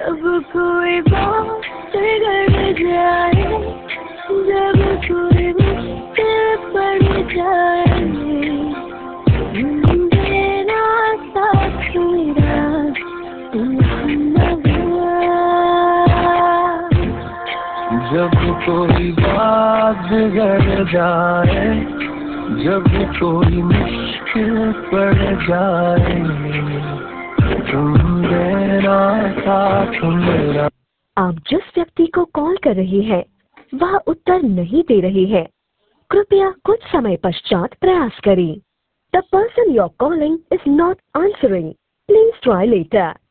जब कोई बात बिगड़ जाए, जब कोई मुश्किल पड़ जाए, मेरा साथ मेरा जब कोई बात बिगड़ जाए, जब कोई मुश्किल पड़ जाए, तुम देना साथ मेरा। आप जिस व्यक्ति को कॉल कर रही हैं, वह उत्तर नहीं दे रही है। कृपया कुछ समय पश्चात प्रयास करें। The person you're calling is not answering. Please try later.